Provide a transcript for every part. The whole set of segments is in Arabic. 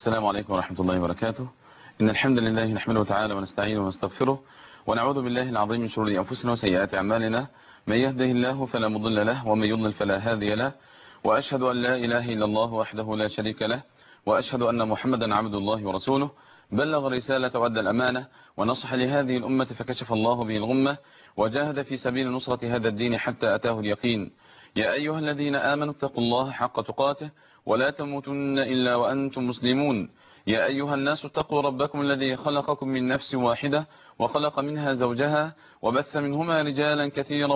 السلام عليكم ورحمة الله وبركاته. إن الحمد لله نحمده تعالى ونستعينه ونستغفره ونعوذ بالله العظيم من شرور أنفسنا وسيئات أعمالنا. من يهده الله فلا مضل له ومن يضلل فلا هادي له، وأشهد أن لا إله إلا الله وحده لا شريك له، وأشهد أن محمدا عبد الله ورسوله. بلغ الرسالة وأدى الأمانة ونصح لهذه الأمة فكشف الله به الغمة وجاهد في سبيل نصرة هذا الدين حتى أتاه اليقين. يا أيها الذين آمنوا اتقوا الله حق تقاته ولا تموتن إلا وأنتم مسلمون. يا أيها الناس اتقوا ربكم الذي خلقكم من نفس واحدة وخلق منها زوجها وبث منهما رجالا كثيرا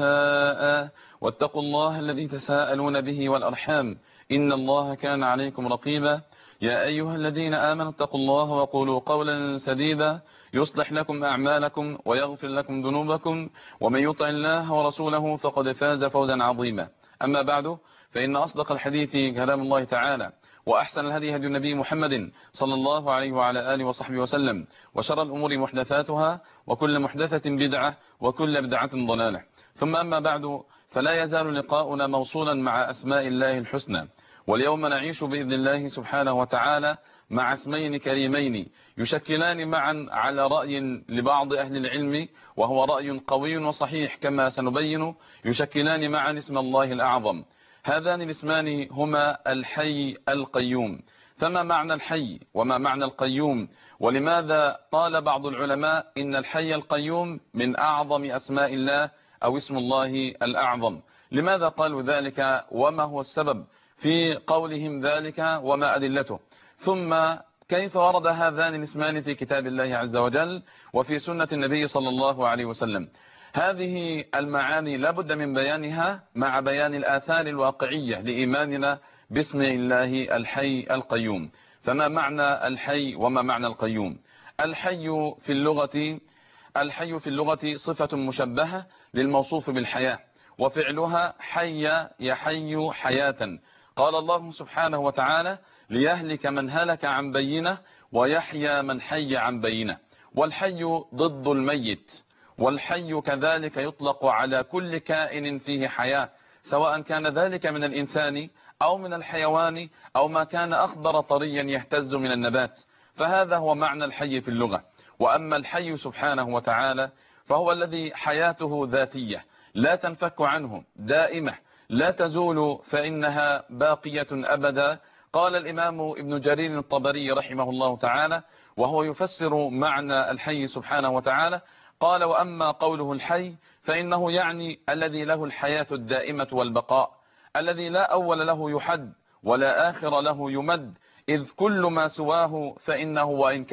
ونساء، واتقوا الله الذي تساءلون به والأرحام إن الله كان عليكم رقيبا. يا أيها الذين آمنوا اتقوا الله وقولوا قولا سديدا يصلح لكم أعمالكم ويغفر لكم ذنوبكم، ومن يطع الله ورسوله فقد فاز فوزا عظيما. أما بعد، فإن أصدق الحديث كلام الله تعالى، وأحسن الهدي هدي النبي محمد صلى الله عليه وعلى آله وصحبه وسلم، وشر الأمور محدثاتها، وكل محدثة بدعة، وكل بدعة ضلالة. ثم أما بعد، فلا يزال لقاؤنا موصولا مع أسماء الله الحسنى، واليوم نعيش بإذن الله سبحانه وتعالى مع اسمين كريمين يشكلان معا على رأي لبعض أهل العلم، وهو رأي قوي وصحيح كما سنبين، يشكلان معا اسم الله الأعظم. هذان الاسمان هما الحي القيوم. فما معنى الحي وما معنى القيوم؟ ولماذا قال بعض العلماء إن الحي القيوم من أعظم أسماء الله أو اسم الله الأعظم؟ لماذا قالوا ذلك وما هو السبب في قولهم ذلك وما أدلته؟ ثم كيف ورد هذان الاسمان في كتاب الله عز وجل وفي سنة النبي صلى الله عليه وسلم؟ هذه المعاني لابد من بيانها مع بيان الآثار الواقعية لإيماننا باسم الله الحي القيوم. فما معنى الحي وما معنى القيوم؟ الحي في اللغة صفة مشبهة للموصوف بالحياة، وفعلها حي يحي حياة. قال الله سبحانه وتعالى: ليهلك من هلك عن بينه ويحيى من حي عن بينه. والحي ضد الميت، والحي كذلك يطلق على كل كائن فيه حياة، سواء كان ذلك من الإنسان أو من الحيوان أو ما كان أخضر طريا يهتز من النبات. فهذا هو معنى الحي في اللغة. وأما الحي سبحانه وتعالى فهو الذي حياته ذاتية لا تنفك عنه، دائمة لا تزول، فإنها باقية أبدا. قال الإمام ابن جرير الطبري رحمه الله تعالى وهو يفسر معنى الحي سبحانه وتعالى، قال: وأما قوله الحي فإنه يعني الذي له الحياة الدائمة والبقاء، الذي لا أول له يحد ولا آخر له يمد، إذ كل ما سواه فإنه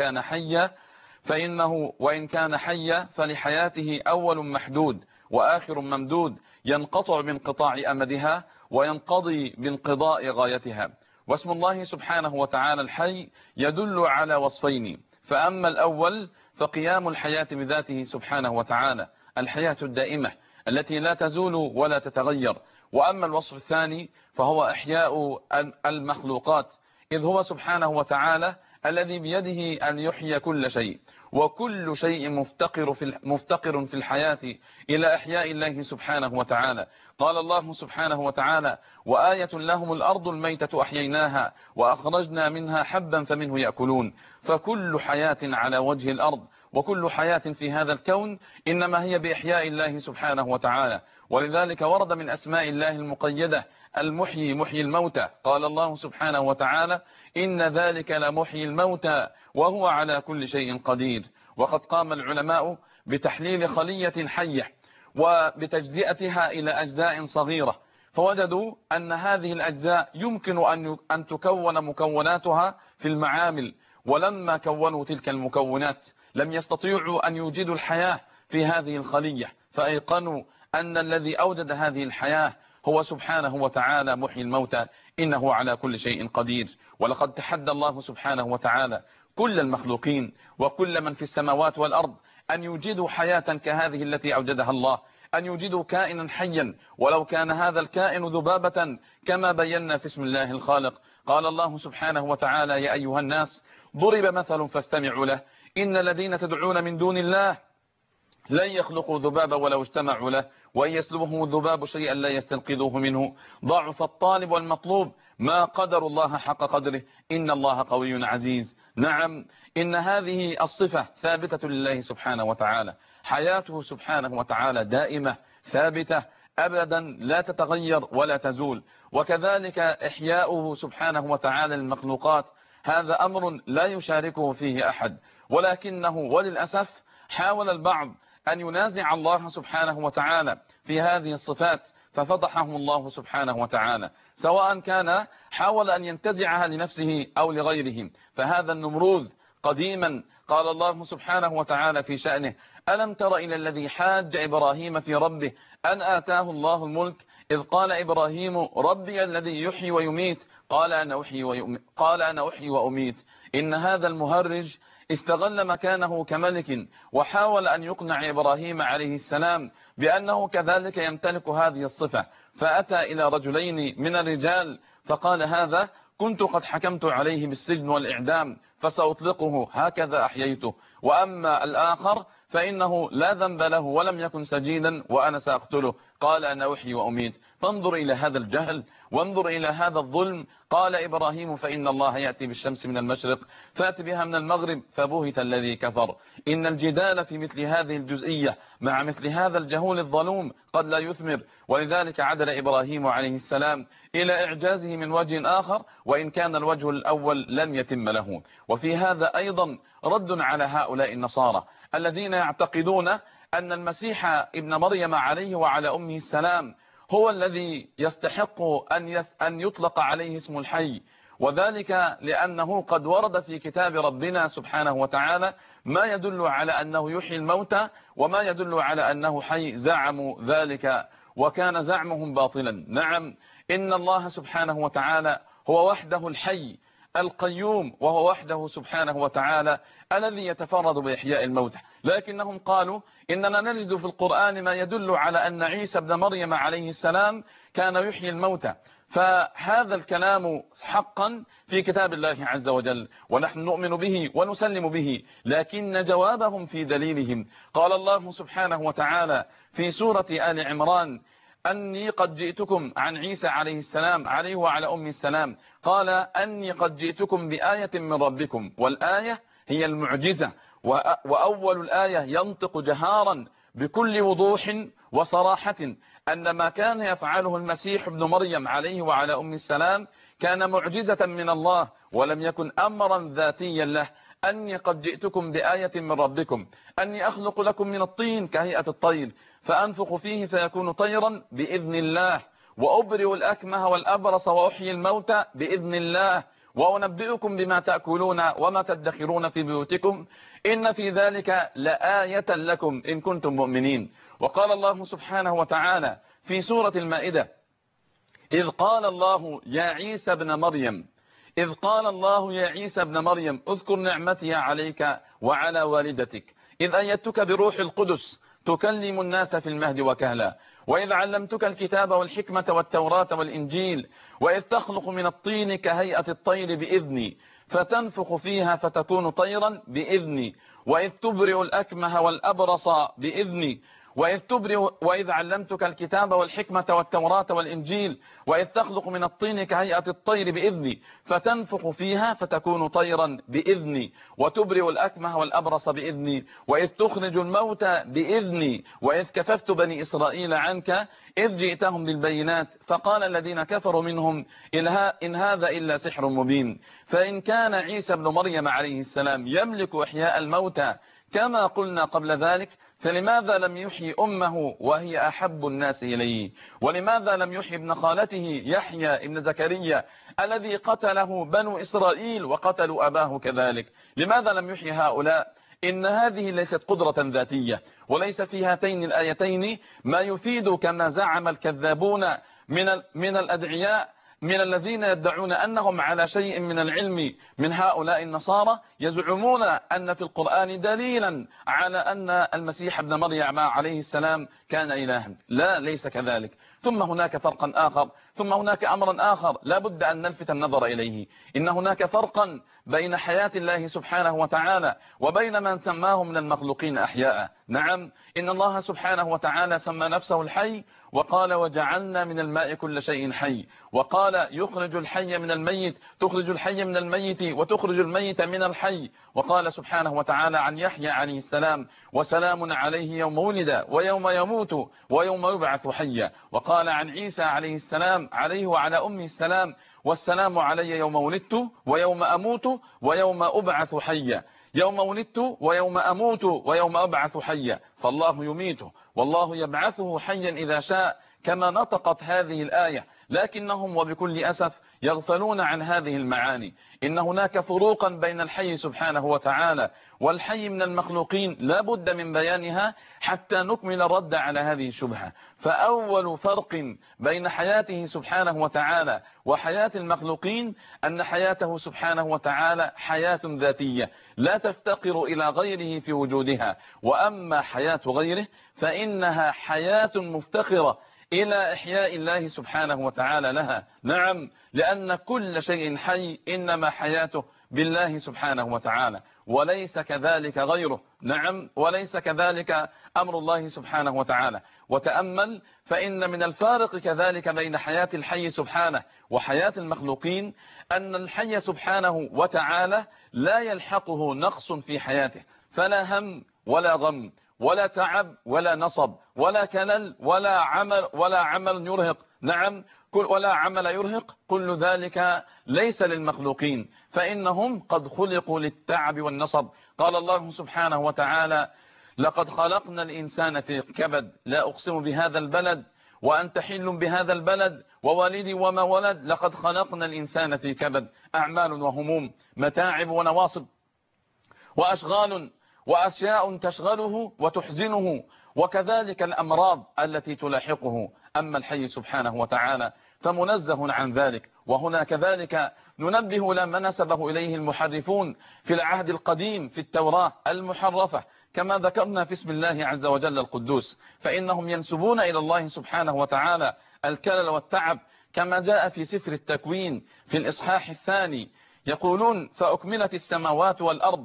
وإن كان حيا فلحياته أول محدود وآخر ممدود، ينقطع بانقطاع أمدها وينقضي بانقضاء غايتها. واسم الله سبحانه وتعالى الحي يدل على وصفين: فأما الأول فقيام الحياة بذاته سبحانه وتعالى، الحياة الدائمة التي لا تزول ولا تتغير. وأما الوصف الثاني فهو إحياء المخلوقات، إذ هو سبحانه وتعالى الذي بيده أن يحيي كل شيء، وكل شيء مفتقر في الحياة إلى إحياء الله سبحانه وتعالى. قال الله سبحانه وتعالى: وآية لهم الأرض الميتة أحييناها وأخرجنا منها حبا فمنه يأكلون. فكل حياة على وجه الأرض وكل حياة في هذا الكون إنما هي بإحياء الله سبحانه وتعالى. ولذلك ورد من أسماء الله المقيدة المحيي، محيي الموتى. قال الله سبحانه وتعالى: إن ذلك لمحيي الموتى وهو على كل شيء قدير. وقد قام العلماء بتحليل خلية حية وبتجزئتها إلى أجزاء صغيرة، فوجدوا أن هذه الأجزاء يمكن أن تكون مكوناتها في المعامل، ولما كونوا تلك المكونات لم يستطيعوا أن يوجدوا الحياة في هذه الخلية، فأيقنوا أن الذي أوجد هذه الحياة هو سبحانه وتعالى محيي الموتى، إنه على كل شيء قدير. ولقد تحدى الله سبحانه وتعالى كل المخلوقين وكل من في السماوات والأرض أن يوجدوا حياة كهذه التي أوجدها الله، أن يوجدوا كائنا حيا ولو كان هذا الكائن ذبابة، كما بينا في اسم الله الخالق. قال الله سبحانه وتعالى: يا أيها الناس ضرب مثل فاستمعوا له، إن الذين تدعون من دون الله لن يخلقوا ذبابا ولو اجتمعوا له، وإن يسلبهم الذباب شيئا لا يستنقذوه منه، ضعف الطالب والمطلوب، ما قدر الله حق قدره، إن الله قوي عزيز. نعم، إن هذه الصفة ثابتة لله سبحانه وتعالى، حياته سبحانه وتعالى دائمة ثابتة أبدا لا تتغير ولا تزول، وكذلك إحياؤه سبحانه وتعالى للمخلوقات، هذا أمر لا يشاركه فيه أحد، ولكنه وللأسف حاول البعض أن ينازع الله سبحانه وتعالى في هذه الصفات، ففضحهم الله سبحانه وتعالى، سواء كان حاول أن ينتزعها لنفسه أو لغيرهم. فهذا النمروذ قديما قال الله سبحانه وتعالى في شأنه: ألم تر إلى الذي حاج إبراهيم في ربه أن آتاه الله الملك إذ قال إبراهيم ربي الذي يحيي ويميت قال أنا أحيي وأميت. إن هذا المهرج استغل مكانه كملك وحاول أن يقنع إبراهيم عليه السلام بأنه كذلك يمتلك هذه الصفة، فأتى إلى رجلين من الرجال فقال: هذا كنت قد حكمت عليه بالسجن والإعدام فسأطلقه، هكذا أحييته، وأما الآخر فإنه لا ذنب له ولم يكن سجينا وأنا سأقتله، قال أنا أحيي وأميت. فانظر إلى هذا الجهل وانظر إلى هذا الظلم. قال إبراهيم: فإن الله يأتي بالشمس من المشرق فأت بها من المغرب فبهت الذي كفر. إن الجدال في مثل هذه الجزئية مع مثل هذا الجهول الظلوم قد لا يثمر، ولذلك عدل إبراهيم عليه السلام إلى إعجازه من وجه آخر، وإن كان الوجه الأول لم يتم له. وفي هذا أيضا رد على هؤلاء النصارى الذين يعتقدون أن المسيح ابن مريم عليه وعلى أمه السلام هو الذي يستحق أن يطلق عليه اسم الحي، وذلك لأنه قد ورد في كتاب ربنا سبحانه وتعالى ما يدل على أنه يحيي الموتى وما يدل على أنه حي. زعموا ذلك وكان زعمهم باطلا. نعم، إن الله سبحانه وتعالى هو وحده الحي القيوم، وهو وحده سبحانه وتعالى الذي يتفرد بإحياء الموتى، لكنهم قالوا إننا نجد في القرآن ما يدل على أن عيسى ابن مريم عليه السلام كان يحيي الموتى، فهذا الكلام حقا في كتاب الله عز وجل ونحن نؤمن به ونسلم به، لكن جوابهم في دليلهم. قال الله سبحانه وتعالى في سورة آل عمران: أني قد جئتكم عن عيسى عليه السلام عليه وعلى أمه السلام، قال: أني قد جئتكم بآية من ربكم. والآية هي المعجزة، وأول الآية ينطق جهارا بكل وضوح وصراحة أن ما كان يفعله المسيح ابن مريم عليه وعلى أمه السلام كان معجزة من الله ولم يكن أمرا ذاتيا له. أني قد جئتكم بآية من ربكم، أني أخلق لكم من الطين كهيئة الطير فأنفخ فيه فيكون طيرا بإذن الله، وأبرئ الأكمه والأبرص وأحيي الموتى بإذن الله، وأنبئكم بما تأكلون وما تدخرون في بيوتكم إن في ذلك لآية لكم إن كنتم مؤمنين. وقال الله سبحانه وتعالى في سورة المائدة: إذ قال الله يا عيسى ابن مريم إذ قال الله يا عيسى ابن مريم اذكر نعمتي عليك وعلى والدتك إذ أيدتك بروح القدس تكلم الناس في المهد وكهلا، وإذ علمتك الكتاب والحكمة والتوراة والإنجيل، وإذ تخلق من الطين كهيئة الطير بإذني فتنفخ فيها فتكون طيرا بإذني، وإذ تبرئ الأكمه والأبرص بإذني، وإذ علمتك الكتاب والحكمة والتوراة والإنجيل، وإذ تخلق من الطين كهيئة الطير بإذني فتنفخ فيها فتكون طيرا بإذني، وتبرئ الأكمه والأبرص بإذني، وإذ تخرج الموتى بإذني، وإذ كففت بني إسرائيل عنك إذ جئتهم بالبينات فقال الذين كفروا منهم إن هذا إلا سحر مبين. فإن كان عيسى ابن مريم عليه السلام يملك إحياء الموتى كما قلنا قبل ذلك، فلماذا لم يحيي أمه وهي أحب الناس إليه؟ ولماذا لم يحيي ابن خالته يحيى ابن زكريا الذي قتله بنو إسرائيل وقتلوا أباه كذلك؟ لماذا لم يحيي هؤلاء؟ إن هذه ليست قدرة ذاتية، وليس في هاتين الآيتين ما يفيد كما زعم الكذابون من الأدعياء من الذين يدعون أنهم على شيء من العلم من هؤلاء النصارى يزعمون أن في القرآن دليلا على أن المسيح ابن مريم عليه السلام كان إلها. لا، ليس كذلك. ثم هناك فرقا آخر، ثم هناك أمرا آخر لا بد أن نلفت النظر إليه. إن هناك فرقا بين حياة الله سبحانه وتعالى وبين من سماه من المخلوقين أحياء. نعم، إن الله سبحانه وتعالى سمى نفسه الحي وقال وجعلنا من الماء كل شيء حي، وقال يخرج الحي من الميت، تخرج الحي من الميت وتخرج الميت من الحي. وقال سبحانه وتعالى عن يحيى عليه السلام وسلام عليه يوم ولد ويوم يموت ويوم يبعث حيا. وقال عن عيسى عليه السلام عليه وعلى أمه السلام والسلام علي يوم ولدت ويوم أموت ويوم أبعث حيا. يوم ولدت ويوم أموت ويوم أبعث حيا، فالله يميته والله يبعثه حيا إذا شاء، كما نطقت هذه الآية. لكنهم وبكل أسف يغفلون عن هذه المعاني. إن هناك فروقا بين الحي سبحانه وتعالى والحي من المخلوقين لا بد من بيانها حتى نكمل الرد على هذه الشبهة. فأول فرق بين حياته سبحانه وتعالى وحياة المخلوقين أن حياته سبحانه وتعالى حياة ذاتية لا تفتقر إلى غيره في وجودها، وأما حياة غيره فإنها حياة مفتقرة إلى إحياء الله سبحانه وتعالى لها. نعم، لأن كل شيء حي إنما حياته بالله سبحانه وتعالى، وليس كذلك غيره. نعم، وليس كذلك أمر الله سبحانه وتعالى. وتأمل فإن من الفارق كذلك بين حياة الحي سبحانه وحياة المخلوقين أن الحي سبحانه وتعالى لا يلحقه نقص في حياته، فلا هم ولا غم ولا تعب ولا نصب ولا كلل ولا عمل يرهق. نعم، ولا عمل يرهق، كل ذلك ليس للمخلوقين، فإنهم قد خلقوا للتعب والنصب. قال الله سبحانه وتعالى لقد خلقنا الإنسان في كبد، لا أقسم بهذا البلد وأنت حل بهذا البلد ووالد وما ولد، لقد خلقنا الإنسان في كبد. أعمال وهموم، متاعب ونواصب وأشغال وأشياء تشغله وتحزنه، وكذلك الأمراض التي تلاحقه. أما الحي سبحانه وتعالى فمنزه عن ذلك. وهنا كذلك ننبه لما نسبه إليه المحرفون في العهد القديم في التوراة المحرفة، كما ذكرنا في اسم الله عز وجل القدوس، فإنهم ينسبون إلى الله سبحانه وتعالى الكلل والتعب، كما جاء في سفر التكوين في الإصحاح 2 يقولون فأكملت السماوات والأرض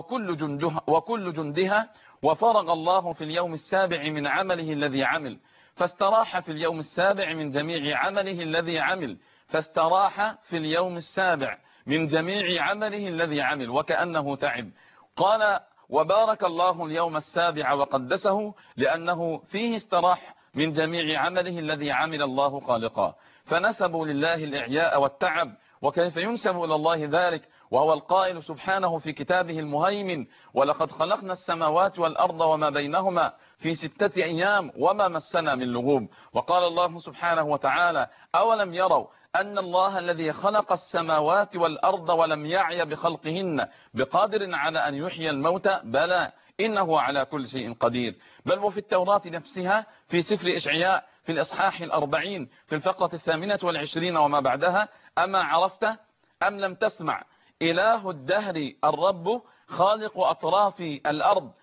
وكل جندها وفرغ الله في اليوم السابع من عمله الذي عمل فاستراح في اليوم السابع من جميع عمله الذي عمل فاستراح في اليوم السابع من جميع عمله الذي عمل وكأنه تعب. قال وبارك الله اليوم السابع وقدسه لأنه فيه استراح من جميع عمله الذي عمل الله خالقا. فنسبوا لله الإعياء والتعب، وكيف ينسب إلى الله ذلك وهو القائل سبحانه في كتابه المهيمن ولقد خلقنا السماوات والأرض وما بينهما في 6 أيام وما مسنا من لغوب. وقال الله سبحانه وتعالى أولم يروا أن الله الذي خلق السماوات والأرض ولم يعي بخلقهن بقادر على أن يحيي الموتى بلى إنه على كل شيء قدير. بل وفي التوراة نفسها في سفر إشعياء في الإصحاح 40 في الفقرة 28 وما بعدها أما عرفت أم لم تسمع إله الدهر الرب خالق أطراف الأرض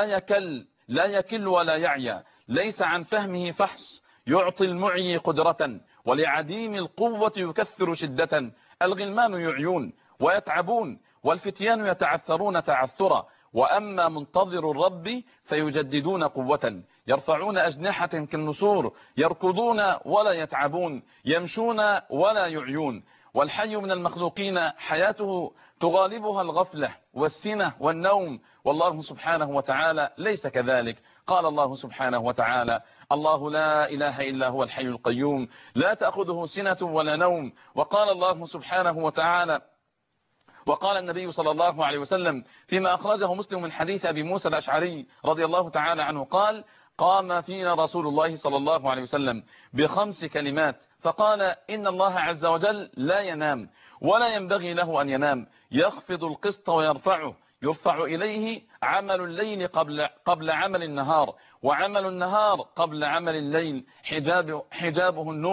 لا يكل ولا يعيا ليس عن فهمه فحص يعطي المعي قدرة ولعديم القوة يكثر شدة. الغلمان يعيون ويتعبون والفتيان يتعثرون تعثرا وأما منتظر الرب فيجددون قوة يرفعون أجنحة كالنسور يركضون ولا يتعبون يمشون ولا يعيون. والحي من المخلوقين حياته تغالبها الغفلة والسنة والنوم، والله سبحانه وتعالى ليس كذلك. قال الله سبحانه وتعالى الله لا إله إلا هو الحي القيوم لا تأخذه سنة ولا نوم. وقال الله سبحانه وتعالى وقال النبي صلى الله عليه وسلم فيما أخرجه مسلم من حديث أبي موسى الأشعري رضي الله تعالى عنه قال قام فينا رسول الله صلى الله عليه وسلم ب5 كلمات فقال إن الله عز وجل لا ينام ولا ينبغي له أن ينام يخفض القسط ويرفعه يرفع إليه عمل الليل قبل عمل النهار وعمل النهار قبل عمل الليل حجابه النور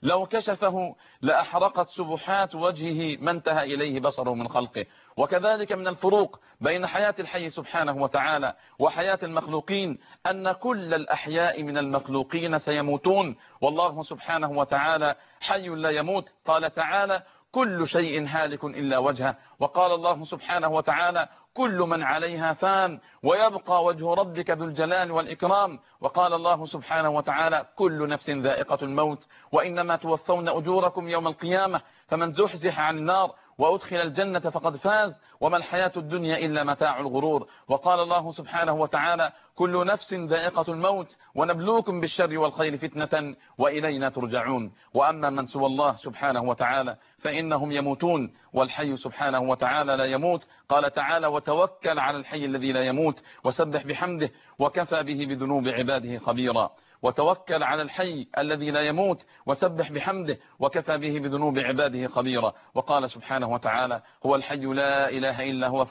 لو كشفه لأحرقت سبحات وجهه ما انتهى إليه بصره من خلقه. وكذلك من الفروق بين حياة الحي سبحانه وتعالى وحياة المخلوقين أن كل الأحياء من المخلوقين سيموتون، والله سبحانه وتعالى حي لا يموت. قال تعالى: كل شيء هالك إلا وجهه. وقال الله سبحانه وتعالى: كل من عليها فان ويبقى وجه ربك ذو الجلال والإكرام. وقال الله سبحانه وتعالى: كل نفس ذائقة الموت وإنما توفون أجوركم يوم القيامة، فمن زحزح عن النار وأدخل الجنة فقد فاز وما الحياة الدنيا إلا متاع الغرور. وقال الله سبحانه وتعالى: كل نفس ذائقة الموت ونبلوكم بالشر والخير فتنة وإلينا ترجعون. وأما من سوى الله سبحانه وتعالى فإنهم يموتون، والحي سبحانه وتعالى لا يموت. قال تعالى: وتوكل على الحي الذي لا يموت وسبح بحمده وكفى به بذنوب عباده خبيرا. وتوكل على الحي الذي لا يموت وسبح بحمده وكفى به بذنوب عباده خبيرا. وقال سبحانه وتعالى: هو الحي لا إله إلا هو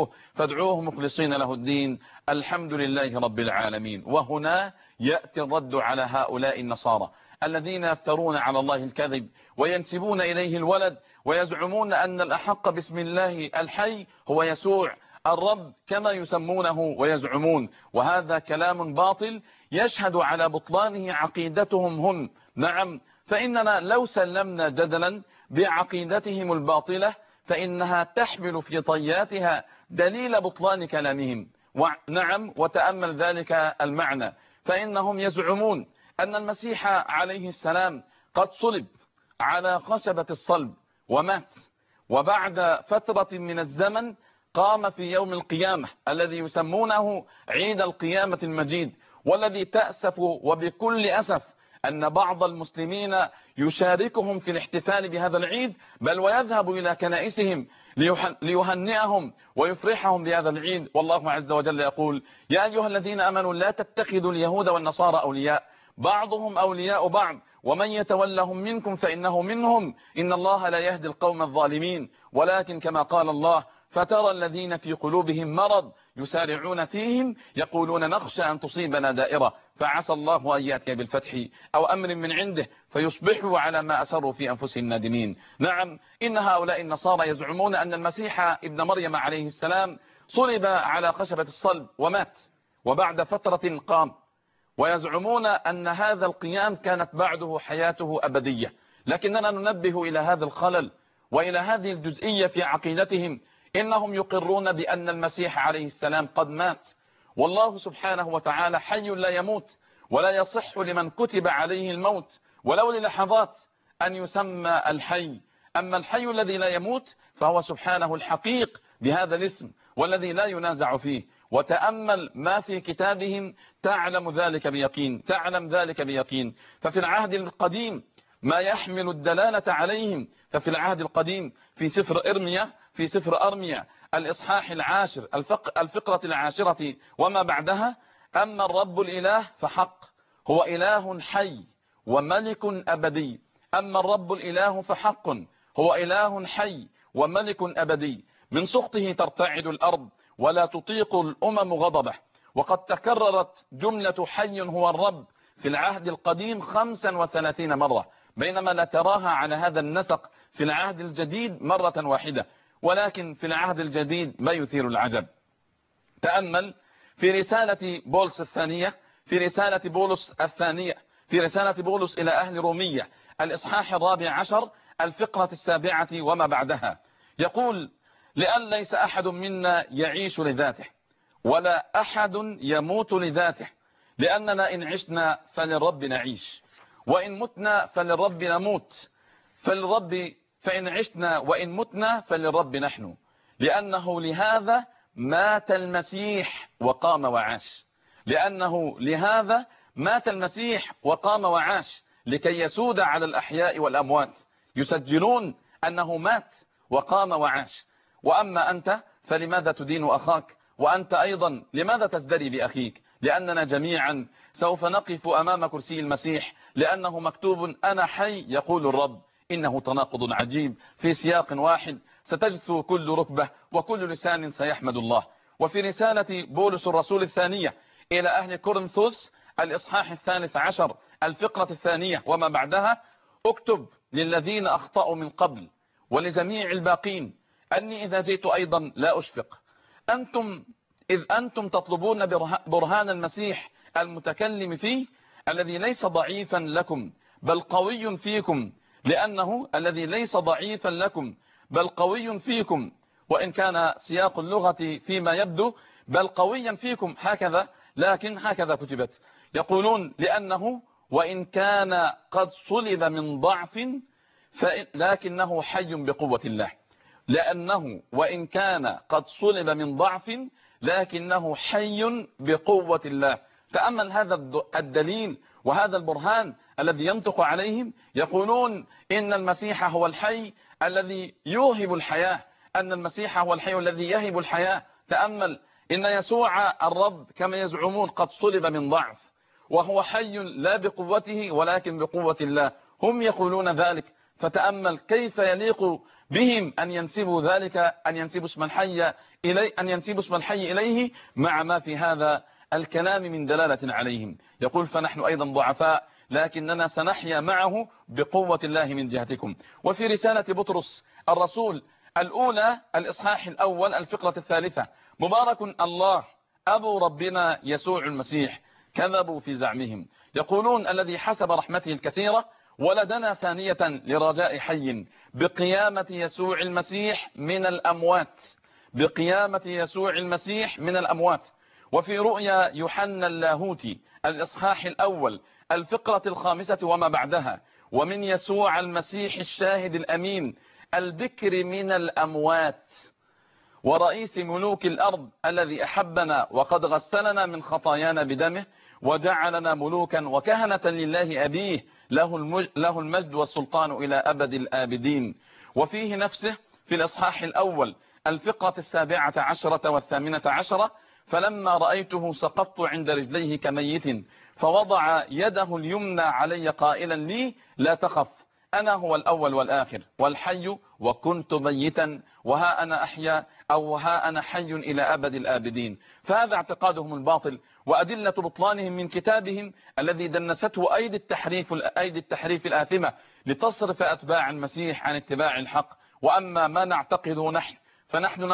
فادعوه مخلصين له الدين الحمد لله رب العالمين. وهنا يأتي الرد على هؤلاء النصارى الذين يفترون على الله الكذب وينسبون إليه الولد ويزعمون أن الأحق باسم الله الحي هو يسوع الرب كما يسمونه ويزعمون، وهذا كلام باطل يشهد على بطلانه عقيدتهم هم. نعم، فإننا لو سلمنا جدلا بعقيدتهم الباطلة فإنها تحمل في طياتها دليل بطلان كلامهم. نعم، وتأمل ذلك المعنى، فإنهم يزعمون أن المسيح عليه السلام قد صلب على خشبة الصلب ومات، وبعد فترة من الزمن قام في يوم القيامة الذي يسمونه عيد القيامة المجيد، والذي تأسف وبكل أسف أن بعض المسلمين يشاركهم في الاحتفال بهذا العيد، بل ويذهب إلى كنائسهم ليهنئهم ويفرحهم بهذا العيد. والله عز وجل يقول: يا أيها الذين آمنوا لا تتخذوا اليهود والنصارى أولياء بعضهم أولياء بعض ومن يتولهم منكم فإنه منهم إن الله لا يهدي القوم الظالمين. ولكن كما قال الله: فترى الذين في قلوبهم مرض يسارعون فيهم يقولون نخشى أن تصيبنا دائرة فعسى الله أن يأتي بالفتح أو أمر من عنده فيصبحوا على ما أسروا في أنفسهم نادمين. نعم، إن هؤلاء النصارى يزعمون أن المسيح ابن مريم عليه السلام صلب على خشبة الصلب ومات، وبعد فترة قام، ويزعمون أن هذا القيام كانت بعده حياته أبدية. لكننا ننبه إلى هذا الخلل وإلى هذه الجزئية في عقيدتهم. إنهم يقرون بأن المسيح عليه السلام قد مات، والله سبحانه وتعالى حي لا يموت، ولا يصح لمن كتب عليه الموت ولو للحظات أن يسمى الحي. أما الحي الذي لا يموت فهو سبحانه الحقيق بهذا الاسم والذي لا ينازع فيه. وتأمل ما في كتابهم تعلم ذلك بيقين. ففي العهد القديم ما يحمل الدلالة عليهم، ففي العهد القديم في سفر أرميا الإصحاح 10 الفقرة 10 وما بعدها: أما الرب الإله فحق هو إله حي وملك أبدي. أما الرب الإله فحق هو إله حي وملك أبدي، من سخطه ترتعد الأرض ولا تطيق الأمم غضبه. وقد تكررت جملة حي هو الرب في العهد القديم 35 مرة، بينما لا تراها على هذا النسق في العهد الجديد مرة واحدة. ولكن في العهد الجديد ما يثير العجب. تأمل في رسالة رسالة بولس إلى أهل رومية الإصحاح 14 الفقرة 7 وما بعدها، يقول: لأن ليس أحد منا يعيش لذاته ولا أحد يموت لذاته، لأننا إن عشنا فللرب نعيش وإن متنا فللرب نموت، فإن عشنا وإن متنا فللرب نحن، لأنه لهذا مات المسيح وقام وعاش لكي يسود على الأحياء والأموات. يسجلون أنه مات وقام وعاش. وأما أنت فلماذا تدين أخاك؟ وأنت أيضا لماذا تزدري بأخيك؟ لأننا جميعا سوف نقف أمام كرسي المسيح، لأنه مكتوب: أنا حي يقول الرب. إنه تناقض عجيب في سياق واحد، ستجثو كل ركبة وكل لسان سيحمد الله. وفي رسالة بولس الرسول الثانية إلى أهل كورنثوس الإصحاح 13 الفقرة 2 وما بعدها: اكتب للذين أخطأوا من قبل ولجميع الباقين أني إذا جئت أيضا لا أشفق. إذ أنتم تطلبون برهان المسيح المتكلم فيه الذي ليس ضعيفا لكم بل قوي فيكم، لأنه الذي ليس ضعيفا لكم بل قوي فيكم، وإن كان سياق اللغة فيما يبدو بل قويا فيكم هكذا، لكن هكذا كتبت. يقولون لأنه وإن كان قد صلب من ضعف لكنه حي بقوة الله. لأنه وإن كان قد صلب من ضعف لكنه حي بقوة الله. تأمل هذا الدليل وهذا البرهان الذي ينطق عليهم. يقولون إن المسيح هو الحي الذي يوهب الحياة، أن المسيح هو الحي الذي يهب الحياة. تأمل إن يسوع الرب كما يزعمون قد صلب من ضعف، وهو حي لا بقوته ولكن بقوة الله. هم يقولون ذلك، فتأمل كيف يليق بهم أن ينسبوا ذلك، أن ينسبوا اسم الحي إليه مع ما في هذا الكلام من دلالة عليهم. يقول فنحن أيضا ضعفاء لكننا سنحيا معه بقوة الله من جهتكم. وفي رسالة بطرس الرسول الأولى الإصحاح الأول الفقرة الثالثة: مبارك الله أبو ربنا يسوع المسيح. كذبوا في زعمهم. يقولون الذي حسب رحمته الكثيرة ولدنا ثانية لرجاء حي بقيامة يسوع المسيح من الأموات. بقيامة يسوع المسيح من الأموات. وفي رؤيا يوحنا اللاهوتي الإصحاح الأول الفقرة الخامسة وما بعدها: ومن يسوع المسيح الشاهد الأمين البكر من الأموات ورئيس ملوك الأرض الذي أحبنا وقد غسلنا من خطايانا بدمه وجعلنا ملوكا وكهنة لله أبيه له المجد والسلطان إلى أبد الآبدين. وفيه نفسه في الإصحاح الأول الفقرة السابعة عشرة والثامنة عشرة: فلما رأيته سقطت عند رجليه كميت فوضع يده اليمنى علي قائلا لي لا تخف، أنا هو الأول والآخر والحي وكنت ميتا وها أنا أحيا أو ها أنا حي إلى أبد الآبدين. فهذا اعتقادهم الباطل وأدلة بطلانهم من كتابهم الذي دنسته أيدي التحريف الآثمة لتصرف أتباع المسيح عن اتباع الحق. وأما ما نعتقده فنحن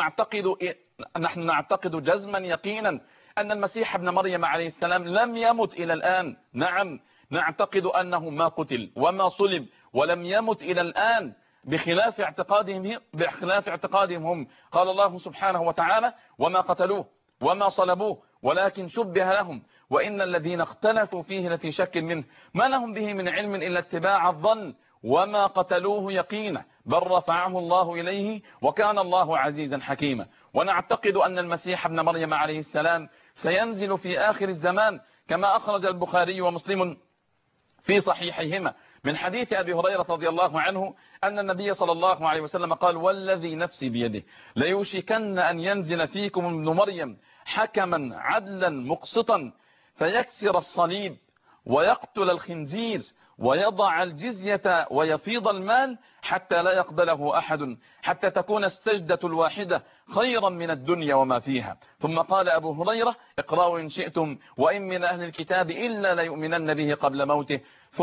نعتقد جزما يقينا أن المسيح ابن مريم عليه السلام لم يمت إلى الآن. نعم، نعتقد أنه ما قتل وما صلب ولم يمت إلى الآن بخلاف اعتقادهم هم. قال الله سبحانه وتعالى: وما قتلوه وما صلبوه ولكن شبه لهم وإن الذين اختلفوا فيه لفي شك منه ما لهم به من علم إلا اتباع الظن وما قتلوه يقينا بل رفعه الله إليه وكان الله عزيزا حكيما. ونعتقد أن المسيح ابن مريم عليه السلام سينزل في آخر الزمان كما أخرج البخاري ومسلم في صحيحيهما من حديث أبي هريرة رضي الله عنه أن النبي صلى الله عليه وسلم قال: والذي نفسي بيده ليوشكن أن ينزل فيكم ابن مريم حكما عدلا مقسطا فيكسر الصليب ويقتل الخنزير ويضع الجزية ويفيض المال حتى لا يقبله أحد حتى تكون السجدة الواحدة خيرا من الدنيا وما فيها. ثم قال أبو هريرة: اقرأوا إن شئتم وإن من أهل الكتاب إلا ليؤمنن به قبل موته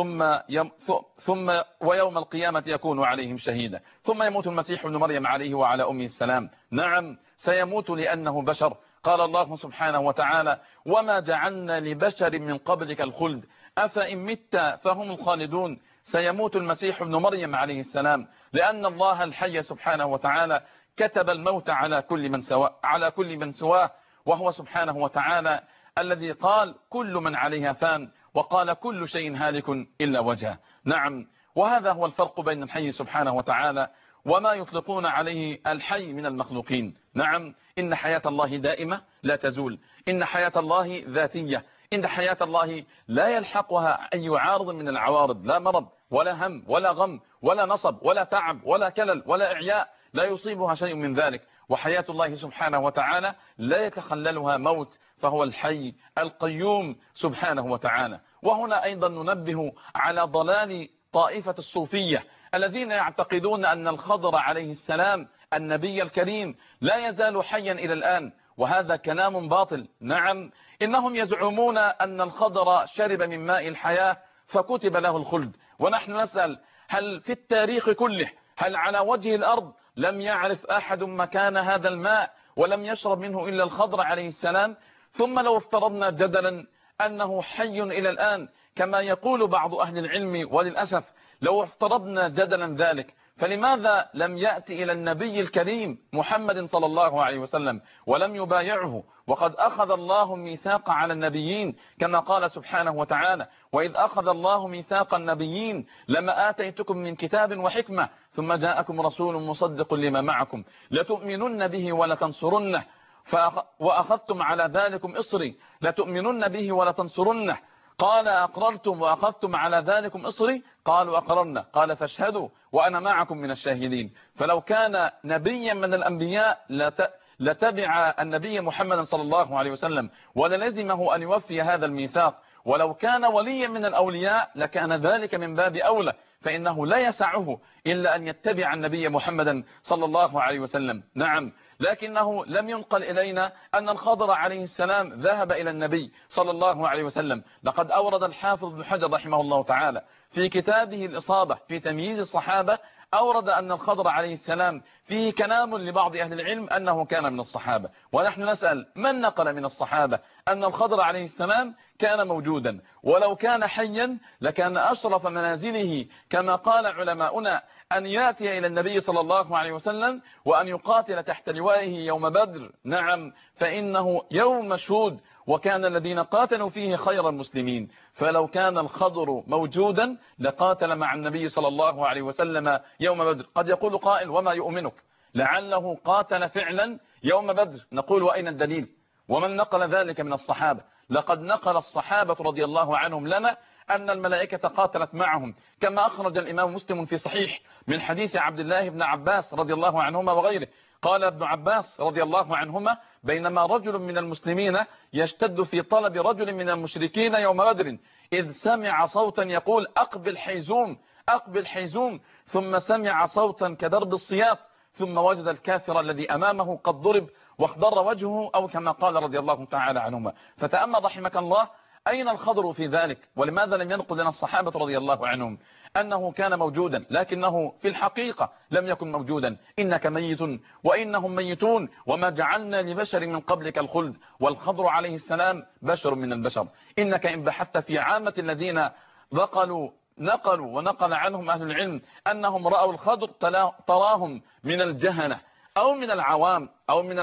ثم ويوم القيامة يكون عليهم شهيدا. ثم يموت المسيح ابن مريم عليه وعلى أمه السلام. نعم، سيموت لأنه بشر. قال الله سبحانه وتعالى: وما جعلنا لبشر من قبلك الخلد أفإن مت فهم الخالدون. سيموت المسيح ابن مريم عليه السلام لأن الله الحي سبحانه وتعالى كتب الموت على كل من سواه، وهو سبحانه وتعالى الذي قال: كل من عليها فان، وقال: كل شيء هالك إلا وجهه. نعم، وهذا هو الفرق بين الحي سبحانه وتعالى وما يطلقون عليه الحي من المخلوقين. نعم، إن حياة الله دائمة لا تزول، إن حياة الله ذاتية، إن حياة الله لا يلحقها أي عارض من العوارض، لا مرض ولا هم ولا غم ولا نصب ولا تعب ولا كلل ولا إعياء، لا يصيبها شيء من ذلك. وحياة الله سبحانه وتعالى لا يتخللها موت، فهو الحي القيوم سبحانه وتعالى. وهنا أيضا ننبه على ضلال طائفة الصوفية الذين يعتقدون أن الخضر عليه السلام النبي الكريم لا يزال حيا إلى الآن، وهذا كلام باطل. نعم، إنهم يزعمون أن الخضر شرب من ماء الحياة فكتب له الخلد، ونحن نسأل: هل في التاريخ كله، هل على وجه الأرض لم يعرف أحد مكان هذا الماء ولم يشرب منه إلا الخضر عليه السلام؟ ثم لو افترضنا جدلا أنه حي إلى الآن كما يقول بعض أهل العلم، وللأسف لو افترضنا جدلا ذلك، فلماذا لم يأتي إلى النبي الكريم محمد صلى الله عليه وسلم ولم يبايعه؟ وقد أخذ الله ميثاق على النبيين كما قال سبحانه وتعالى: وإذ أخذ الله ميثاق النبيين لما آتيتكم من كتاب وحكمة ثم جاءكم رسول مصدق لما معكم لتؤمنن به ولتنصرنه وأخذتم على ذلكم إصري لتؤمنن به ولتنصرنه. قال أقررتم وأخذتم على ذلكم إصري؟ قالوا أقررنا. قال فاشهدوا وأنا معكم من الشاهدين. فلو كان نبيا من الأنبياء لتبع النبي محمد صلى الله عليه وسلم وللزمه أن يوفي هذا الميثاق، ولو كان وليا من الأولياء لكان ذلك من باب أولى، فإنه لا يسعه إلا أن يتبع النبي محمدا صلى الله عليه وسلم. نعم، لكنه لم ينقل إلينا أن الخضر عليه السلام ذهب إلى النبي صلى الله عليه وسلم. لقد أورد الحافظ ابن حجر رحمه الله تعالى في كتابه الإصابة في تمييز الصحابة، أورد أن الخضر عليه السلام فيه كلام لبعض أهل العلم أنه كان من الصحابة، ونحن نسأل من نقل من الصحابة أن الخضر عليه السلام كان موجودا؟ ولو كان حيا لكان أشرف منازله كما قال علماؤنا أن يأتي إلى النبي صلى الله عليه وسلم وأن يقاتل تحت لوائه يوم بدر. نعم، فإنه يوم مشهود وكان الذين قاتلوا فيه خير المسلمين. فلو كان الخضر موجودا لقاتل مع النبي صلى الله عليه وسلم يوم بدر. قد يقول قائل: وما يؤمنك لعله قاتل فعلا يوم بدر؟ نقول: وأين الدليل؟ ومن نقل ذلك من الصحابة؟ لقد نقل الصحابة رضي الله عنهم لنا أن الملائكة قاتلت معهم، كما أخرج الإمام مسلم في صحيح من حديث عبد الله بن عباس رضي الله عنهما وغيره. قال ابن عباس رضي الله عنهما: بينما رجل من المسلمين يشتد في طلب رجل من المشركين يوم بدر إذ سمع صوتا يقول: أقبل حيزوم أقبل حيزوم، ثم سمع صوتا كدرب الصياط، ثم وجد الكافر الذي أمامه قد ضرب واخضر وجهه، أو كما قال رضي الله تعالى عنهما. فتأمل رحمك الله أين الخضر في ذلك؟ ولماذا لم ينقل لنا الصحابة رضي الله عنهم أنه كان موجودا لكنه في الحقيقة لم يكن موجودا؟ إنك ميت وإنهم ميتون وما جعلنا لبشر من قبلك الخلد. والخضر عليه السلام بشر من البشر. إنك إن بحثت في عامة الذين نقلوا ونقل عنهم أهل العلم أنهم رأوا الخضر تراهم من الجهنة أو من العوام أو من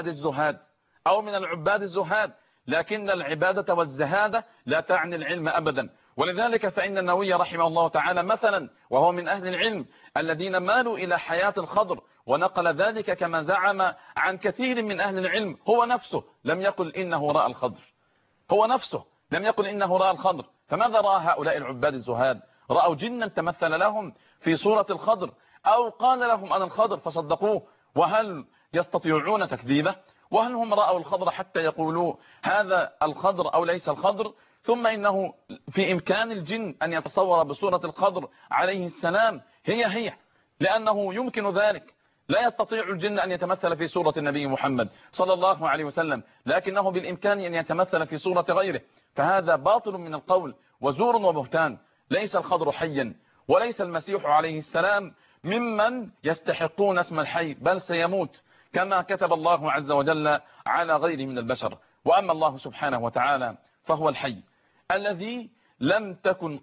العباد الزهاد لكن العبادة والزهادة لا تعني العلم أبدا. ولذلك فإن النووي رحمه الله تعالى مثلا، وهو من أهل العلم الذين مالوا إلى حياة الخضر ونقل ذلك كما زعم عن كثير من أهل العلم، هو نفسه لم يقل إنه رأى الخضر، هو نفسه لم يقل إنه رأى الخضر. فماذا رأى هؤلاء العباد الزهاد؟ رأوا جنا تمثل لهم في صورة الخضر، أو قال لهم أنا الخضر فصدقوه. وهل يستطيعون تكذيبه؟ وهل هم رأوا الخضر حتى يقولوا هذا الخضر أو ليس الخضر؟ ثم إنه في إمكان الجن أن يتصور بصورة الخضر عليه السلام هي لأنه يمكن ذلك. لا يستطيع الجن أن يتمثل في صورة النبي محمد صلى الله عليه وسلم، لكنه بالإمكان أن يتمثل في صورة غيره. فهذا باطل من القول وزور وبهتان. ليس الخضر حيا وليس المسيح عليه السلام ممن يستحقون اسم الحي، بل سيموت كما كتب الله عز وجل على غيره من البشر. وأما الله سبحانه وتعالى فهو الحي الذي لم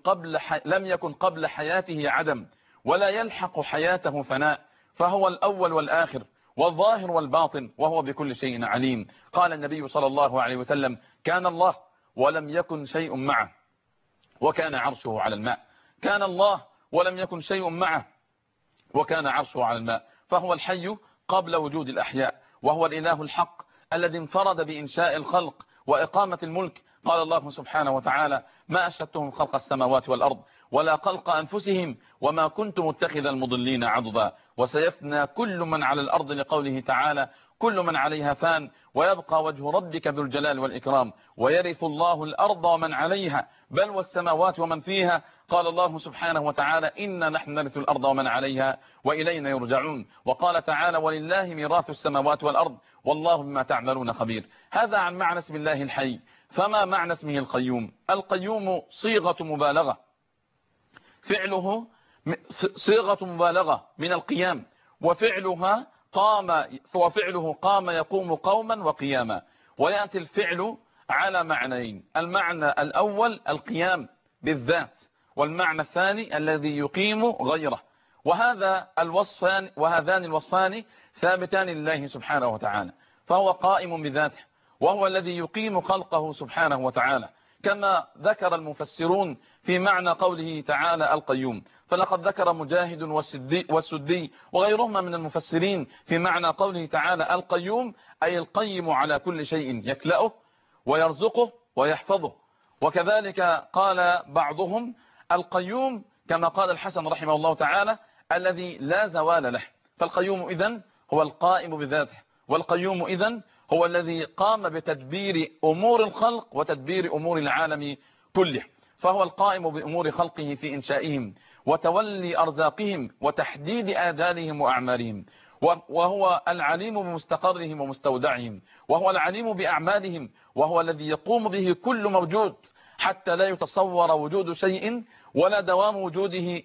يكن قبل حياته عدم ولا يلحق حياته فناء، فهو الأول والآخر والظاهر والباطن وهو بكل شيء عليم. قال النبي صلى الله عليه وسلم: كان الله ولم يكن شيء معه وكان عرشه على الماء. كان الله ولم يكن شيء معه وكان عرشه على الماء. فهو الحي قبل وجود الأحياء، وهو الإله الحق الذي انفرد بإنشاء الخلق وإقامة الملك. قال الله سبحانه وتعالى: ما أشهدتهم خلق السماوات والأرض ولا خلق أنفسهم وما كنت متخذ المضلين عضدا. وسيفنى كل من على الأرض، لقوله تعالى: كل من عليها فان ويبقى وجه ربك ذو الجلال والإكرام ويرث الله الأرض ومن عليها بل والسماوات ومن فيها. قال الله سبحانه وتعالى: إنا نحن نرث الأرض ومن عليها وإلينا يرجعون. وقال تعالى: ولله ميراث السماوات والأرض والله بما تعملون خبير. هذا عن معنى اسم الله الحي. فما معنى اسمه القيوم؟ القيوم صيغة مبالغة، فعله صيغة مبالغة من القيام، وفعله قام يقوم قوما وقياما. ويأتي الفعل على معنيين: المعنى الأول القيام بالذات، والمعنى الثاني الذي يقيم غيره. وهذان الوصفان ثابتان لله سبحانه وتعالى، فهو قائم بذاته، وهو الذي يقيم خلقه سبحانه وتعالى، كما ذكر المفسرون في معنى قوله تعالى القيوم. فلقد ذكر مجاهد والسدي وغيرهما من المفسرين في معنى قوله تعالى القيوم أي القيم على كل شيء، يكلأه ويرزقه ويحفظه. وكذلك قال بعضهم القيوم كما قال الحسن رحمه الله تعالى الذي لا زوال له. فالقيوم إذن هو القائم بذاته، والقيوم إذن هو الذي قام بتدبير أمور الخلق وتدبير أمور العالم كله. فهو القائم بأمور خلقه في إنشائهم وتولي أرزاقهم وتحديد آجالهم وأعمالهم، وهو العليم بمستقرهم ومستودعهم، وهو العليم بأعمالهم، وهو الذي يقوم به كل موجود، حتى لا يتصور وجود شيء ولا دوام وجوده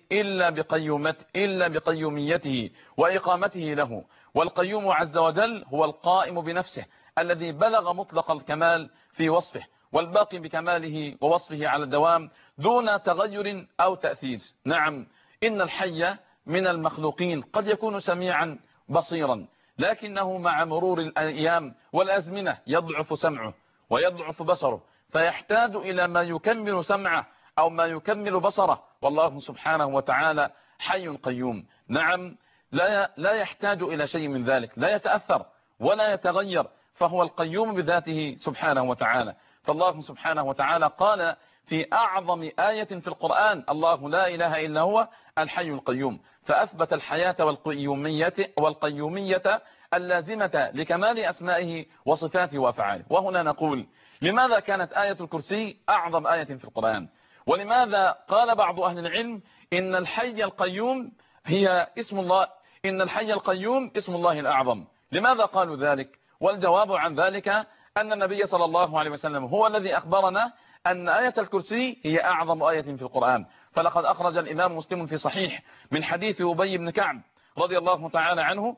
إلا بقيوميته وإقامته له. والقيوم عز وجل هو القائم بنفسه الذي بلغ مطلق الكمال في وصفه، والباقي بكماله ووصفه على الدوام دون تغير أو تأثير. نعم، إن الحي من المخلوقين قد يكون سميعا بصيرا، لكنه مع مرور الأيام والأزمنة يضعف سمعه ويضعف بصره، فيحتاج إلى ما يكمل سمعه أو ما يكمل بصره. والله سبحانه وتعالى حي قيوم. نعم، لا يحتاج إلى شيء من ذلك، لا يتأثر ولا يتغير، فهو القيوم بذاته سبحانه وتعالى. فالله سبحانه وتعالى قال في أعظم آية في القرآن: الله لا إله إلا هو الحي القيوم، فأثبت الحياة والقيومية اللازمة لكمال أسمائه وصفاته وأفعاله. وهنا نقول: لماذا كانت آية الكرسي أعظم آية في القرآن؟ ولماذا قال بعض أهل العلم إن الحي القيوم هي اسم الله، إن الحي القيوم اسم الله الأعظم؟ لماذا قالوا ذلك؟ والجواب عن ذلك أن النبي صلى الله عليه وسلم هو الذي أخبرنا أن آية الكرسي هي أعظم آية في القرآن. فلقد أخرج الإمام مسلم في صحيح من حديث أبي بن كعب رضي الله تعالى عنه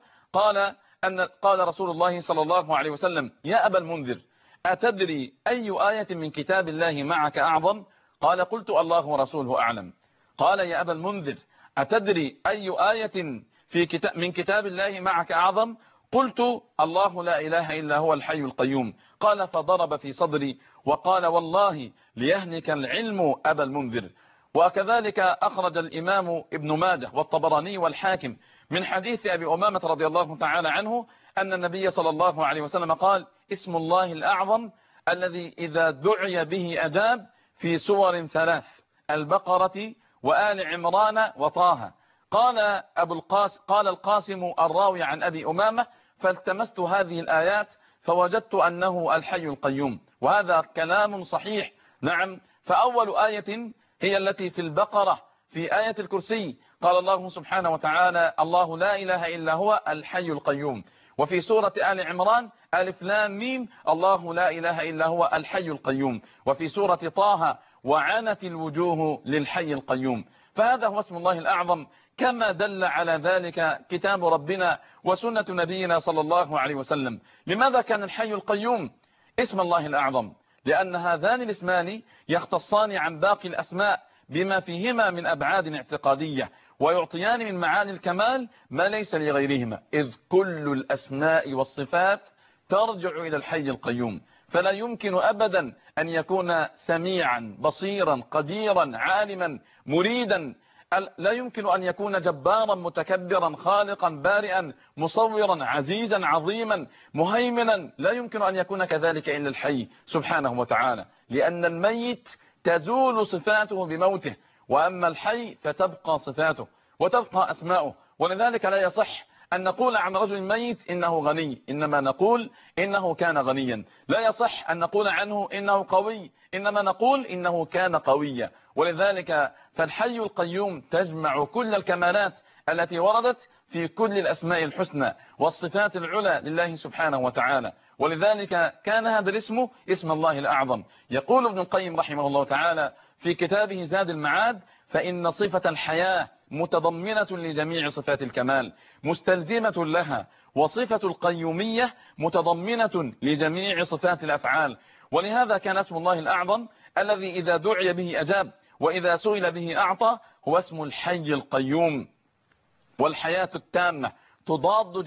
قال رسول الله صلى الله عليه وسلم: يا أبا المنذر، أتدري أي آية من كتاب الله معك أعظم؟ قال: قلت: الله ورسوله أعلم. قال: يا أبا المنذر، أتدري أي آية من كتاب الله معك أعظم؟ قلت: الله لا إله إلا هو الحي القيوم. قال: فضرب في صدري وقال: والله ليهنك العلم أبا المنذر. وكذلك أخرج الإمام ابن ماجه والطبراني والحاكم من حديث أبي أمامة رضي الله تعالى عنه أن النبي صلى الله عليه وسلم قال: اسم الله الأعظم الذي إذا دعي به أجاب، في سور 3: البقرة وآل عمران وطه. قال القاسم الراوي عن أبي أمامة: فالتمست هذه الآيات فوجدت أنه الحي القيوم. وهذا كلام صحيح. نعم، فأول آية هي التي في البقرة في آية الكرسي، قال الله سبحانه وتعالى: الله لا إله إلا هو الحي القيوم. وفي سورة آل عمران: ألف لام ميم، الله لا إله إلا هو الحي القيوم. وفي سورة طه: وعنت الوجوه للحي القيوم. فهذا هو اسم الله الأعظم، كما دل على ذلك كتاب ربنا وسنة نبينا صلى الله عليه وسلم. لماذا كان الحي القيوم اسم الله الأعظم؟ لأن هذان الاسمان يختصان عن باقي الأسماء بما فيهما من أبعاد اعتقادية، ويعطيان من معاني الكمال ما ليس لغيرهما، إذ كل الأسماء والصفات ترجع إلى الحي القيوم. فلا يمكن أبدا أن يكون سميعا بصيرا قديرا عالما مريدا، لا يمكن أن يكون جبارا متكبرا خالقا بارئا مصورا عزيزا عظيما مهيمنا، لا يمكن أن يكون كذلك إلا الحي سبحانه وتعالى، لأن الميت تزول صفاته بموته، وأما الحي فتبقى صفاته وتبقى أسماؤه. ولذلك لا يصح أن نقول عن رجل ميت إنه غني، إنما نقول إنه كان غنيا. لا يصح أن نقول عنه إنه قوي، إنما نقول إنه كان قويا. ولذلك فالحي القيوم تجمع كل الكمالات التي وردت في كل الأسماء الحسنى والصفات العلى لله سبحانه وتعالى. ولذلك كان هذا الاسم اسم الله الأعظم. يقول ابن القيم رحمه الله تعالى في كتابه زاد المعاد: فإن صفة الحياة متضمنة لجميع صفات الكمال مستلزمة لها، وصفة القيومية متضمنة لجميع صفات الأفعال. ولهذا كان اسم الله الأعظم الذي إذا دعي به أجاب وإذا سئل به أعطى هو اسم الحي القيوم. والحياة التامة تضاد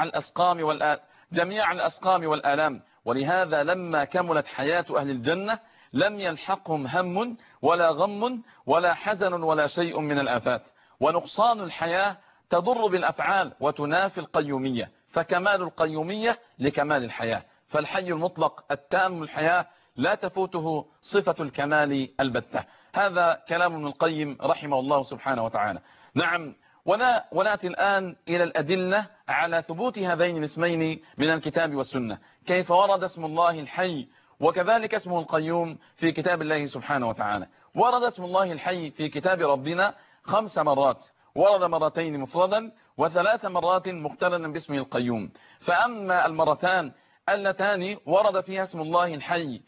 جميع الأسقام والآلام. ولهذا لما كملت حياة أهل الجنة لم يلحقهم هم ولا غم ولا حزن ولا شيء من الآفات. ونقصان الحياة تضر بالأفعال وتنافي القيومية، فكمال القيومية لكمال الحياة. فالحي المطلق التام الحياة لا تفوته صفة الكمال البتة. هذا كلام ابن القيم رحمه الله سبحانه وتعالى. نعم، ونأتي الآن إلى الأدلة على ثبوت هذين الاسمين من الكتاب والسنة. كيف ورد اسم الله الحي وكذلك اسمه القيوم في كتاب الله سبحانه وتعالى؟ ورد اسم الله الحي في كتاب ربنا 5 مرات، ورد مرتين مفردا و3 مرات مقترنا باسمه القيوم. فأما المرتان اللتان ورد فيها اسم الله الحي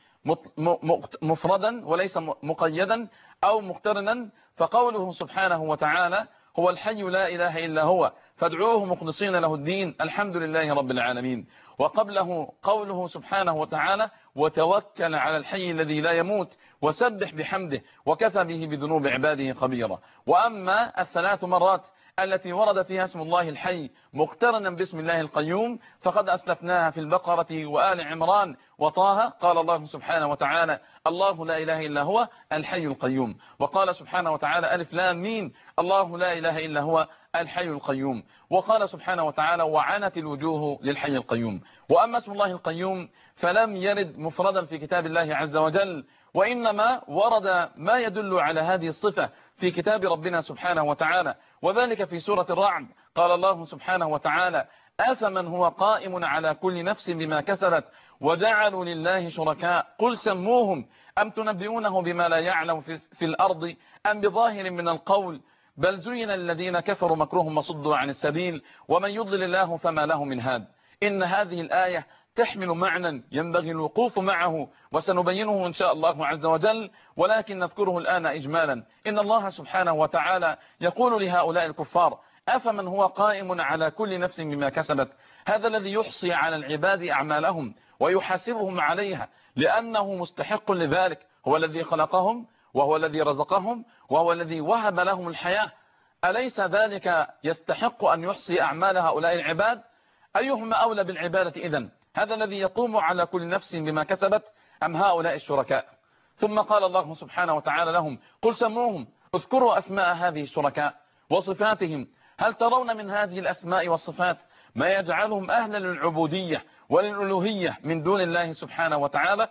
مفردا وليس مقيدا أو مقترنا، فقوله سبحانه وتعالى هو الحي لا إله إلا هو فادعوه مخلصين له الدين الحمد لله رب العالمين. وقبله قوله سبحانه وتعالى وتوكل على الحي الذي لا يموت وسبح بحمده وكفى به بذنوب عباده خبيرا. وأما ال3 مرات التي ورد فيها اسم الله الحي مقترنا باسم الله القيوم فقد أسلفناها في البقرة وآل عمران وطه. قال الله سبحانه وتعالى الله لا إله إلا هو الحي القيوم. وقال سبحانه وتعالى ألف لام ميم الله لا إله إلا هو الحي القيوم. وقال سبحانه وتعالى وعنت الوجوه للحي القيوم. وأما اسم الله القيوم فلم يرد مفردا في كتاب الله عز وجل، وإنما ورد ما يدل على هذه الصفة في كتاب ربنا سبحانه وتعالى، وذلك في سورة الرعد. قال الله سبحانه وتعالى أفمن هو قائم على كل نفس بما كسبت وجعلوا لله شركاء قل سموهم أم تنبئونه بما لا يعلم في الأرض أم بظاهر من القول بل زين الذين كفروا مكرهم وصدوا عن السبيل ومن يضلل الله فما له من هاد. إن هذه الآية تحمل معنى ينبغي الوقوف معه وسنبينه إن شاء الله عز وجل، ولكن نذكره الآن إجمالا. إن الله سبحانه وتعالى يقول لهؤلاء الكفار أفمن هو قائم على كل نفس بما كسبت، هذا الذي يحصي على العباد أعمالهم ويحاسبهم عليها لأنه مستحق لذلك، هو الذي خلقهم وهو الذي رزقهم وهو الذي وهب لهم الحياة، أليس ذلك يستحق أن يحصي أعمال هؤلاء العباد؟ أيهما أولى بالعبادة إذن؟ هذا الذي يقوم على كل نفس بما كسبت أم هؤلاء الشركاء؟ ثم قال الله سبحانه وتعالى لهم قل سموهم اذكروا أسماء هذه الشركاء وصفاتهم، هل ترون من هذه الأسماء والصفات ما يجعلهم أهلا للعبودية وللألوهية من دون الله سبحانه وتعالى؟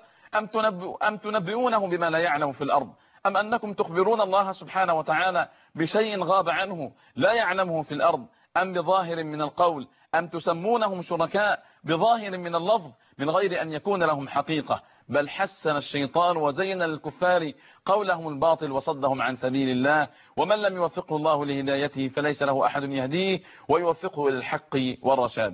أم تنبئونه بما لا يعلم في الأرض، أم أنكم تخبرون الله سبحانه وتعالى بشيء غاب عنه لا يعلمه في الأرض، أم بظاهر من القول، أم تسمونهم شركاء بظاهر من اللفظ من غير أن يكون لهم حقيقة، بل حسن الشيطان وزين للكفار قولهم الباطل وصدهم عن سبيل الله، ومن لم يوفقه الله لهدايته فليس له أحد يهديه ويوفقه إلى الحق والرشاد.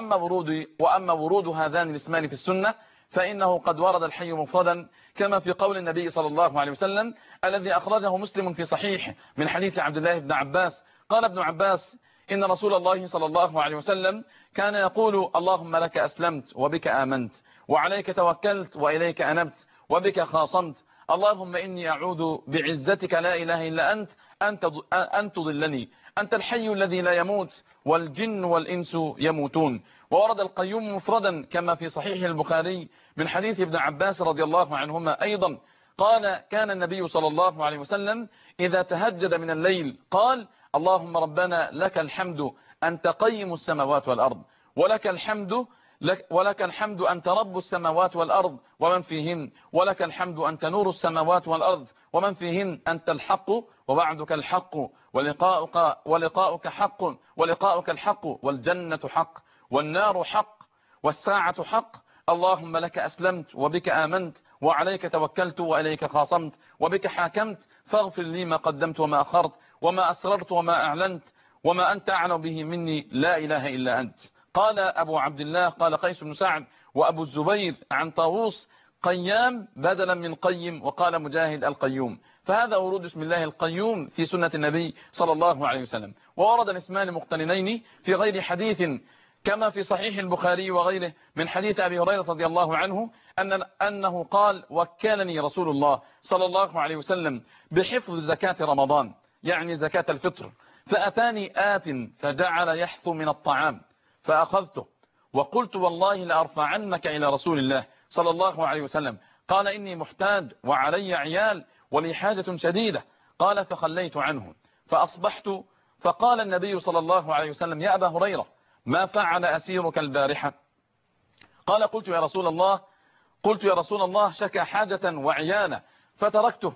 وأما ورود هذان الاسمان في السنة فإنه قد ورد الحي مفردا كما في قول النبي صلى الله عليه وسلم الذي أخرجه مسلم في صحيح من حديث عبد الله بن عباس. قال ابن عباس إن رسول الله صلى الله عليه وسلم كان يقول اللهم لك أسلمت وبك آمنت وعليك توكلت وإليك أنبت وبك خاصمت، اللهم إني أعوذ بعزتك لا إله إلا أن تضلني، أنت الحي الذي لا يموت والجن والإنس يموتون. وورد القيوم مفردا كما في صحيح البخاري من حديث ابن عباس رضي الله عنهما أيضا قال كان النبي صلى الله عليه وسلم إذا تهجد من الليل قال اللهم ربنا لك الحمد أنت قيم السماوات والأرض ولك الحمد أنت رب السماوات والأرض ومن فيهن، ولك الحمد أنت نور السماوات والأرض ومن فيهن، أنت الحق ووعدك الحق ولقاؤك الحق والجنة حق والنار حق والساعة حق، اللهم لك أسلمت وبك آمنت وعليك توكلت وإليك خاصمت وبك حاكمت فاغفر لي ما قدمت وما أخرت وما أسررت وما أعلنت وما أنت أعلم به مني لا إله إلا أنت. قال أبو عبد الله قال قيس بن سعد وأبو الزبير عن طاووس قيام بدلا من قيم، وقال مجاهد القيوم. فهذا ورود اسم الله القيوم في سنة النبي صلى الله عليه وسلم. وورد الاسمان مقترنين في غير حديث كما في صحيح البخاري وغيره من حديث أبي هريرة رضي الله عنه أنه قال: وكلني رسول الله صلى الله عليه وسلم بحفظ زكاة رمضان، يعني زكاة الفطر، فأتاني آت فجعل يحثو من الطعام فأخذته وقلت: والله لأرفعنك إلى رسول الله صلى الله عليه وسلم. قال: إني محتاج وعلي عيال ولي حاجة شديدة. قال: فخليت عنه فأصبحت فقال النبي صلى الله عليه وسلم: يا أبا هريرة، ما فعل أسيرك البارحة؟ قال: قلت يا رسول الله شكى حاجة وعيانا فتركته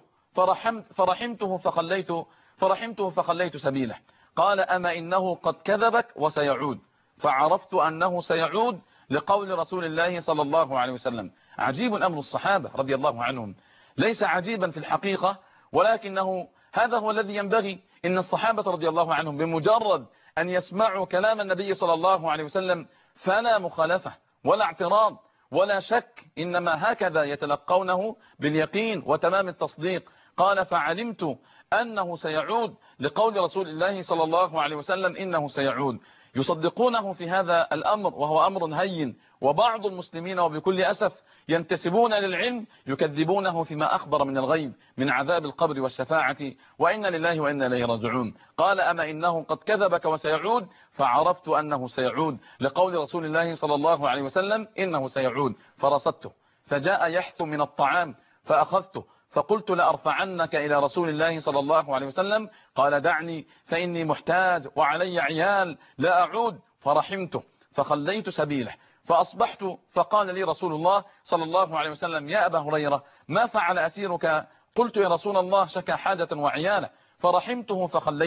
فرحمته فخليت سبيله. قال: أما إنه قد كذبك وسيعود. فعرفت أنه سيعود لقول رسول الله صلى الله عليه وسلم. عجيب أمر الصحابة رضي الله عنهم، ليس عجيبا في الحقيقة، ولكنه هذا هو الذي ينبغي. إن الصحابة رضي الله عنهم بمجرد أن يسمعوا كلام النبي صلى الله عليه وسلم فلا مخالفة ولا اعتراض ولا شك، إنما هكذا يتلقونه باليقين وتمام التصديق. قال: فعلمت أنه سيعود لقول رسول الله صلى الله عليه وسلم إنه سيعود. يصدقونه في هذا الأمر وهو أمر هين، وبعض المسلمين وبكل أسف ينتسبون للعلم يكذبونه فيما أخبر من الغيب من عذاب القبر والشفاعة، وإنا لله وإنا إليه راجعون. قال: أما إنه قد كذبك وسيعود، فعرفت أنه سيعود لقول رسول الله صلى الله عليه وسلم إنه سيعود، فرصدته فجاء يحثو من الطعام فأخذته فقلت: لأرفعنك إلى رسول الله صلى الله عليه وسلم. قال: دعني فإني محتاج وعلي عيال لا أعود. فرحمته فخليت سبيله فأصبحت فقال لي رسول الله صلى الله عليه وسلم: يا أبا هريرة، ما فعل أسيرك؟ قلت: يا رسول الله شكى حاجة وعياله فرحمته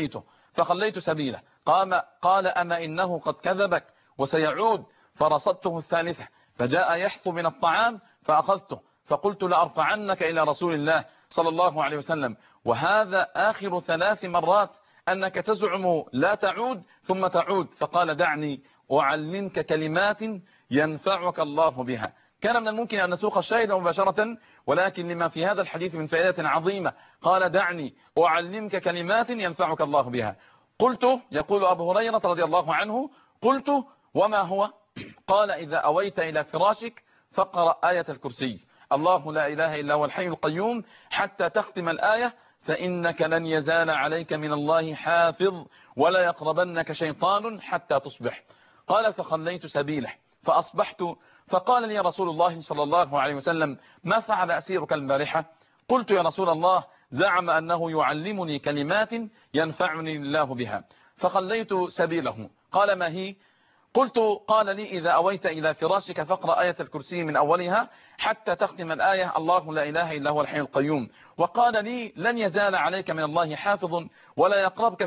فخليت سبيله. قال: أما إنه قد كذبك وسيعود. فرصدته الثالثة فجاء يحثو من الطعام فأخذته فقلت: لأرفعنك إلى رسول الله صلى الله عليه وسلم. وهذا آخر 3 مرات أنك تزعم لا تعود ثم تعود. فقال: دعني أعلمك كلمات ينفعك الله بها. كان من الممكن أن نسوق الشاهد مباشرة، ولكن لما في هذا الحديث من فائدة عظيمة قال: دعني أعلمك كلمات ينفعك الله بها. قلت، يقول أبو هريرة رضي الله عنه: قلت: وما هو؟ قال: إذا أويت إلى فراشك فاقرأ آية الكرسي، الله لا إله إلا هو الحي القيوم، حتى تختم الآية، فإنك لن يزال عليك من الله حافظ ولا يقربنك شيطان حتى تصبح. قال: فخليت سبيله فأصبحت فقال لي رسول الله صلى الله عليه وسلم: ما فعل أسيرك البارحة؟ قلت: يا رسول الله زعم أنه يعلمني كلمات ينفعني الله بها. فخليت سبيله. قال: ما هي؟ قلت: قال لي: إذا أويت إلى فراشك فاقرأ آية الكرسي من أولها حتى تختم الآية، الله لا إله إلا هو الحي القيوم. وقال لي: لن يزال عليك من الله حافظ ولا